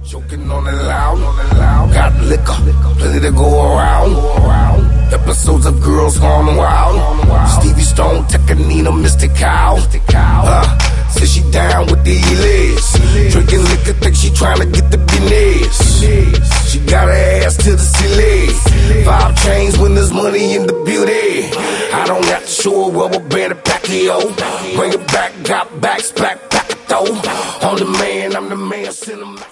Choking on it loud, got liquor, plenty to go around. Episodes of girls gone wild. Stevie Stone, Tekanina, Mr. Cow. Says she down with the legs. Drinking liquor, think she tryna get the business. She got her ass to the ceiling. 5 chains when there's money in the beauty. I don't have to show a rubber band of Pacquiao. Bring it back, got backs, back, pack it though. I'm the man, send 'em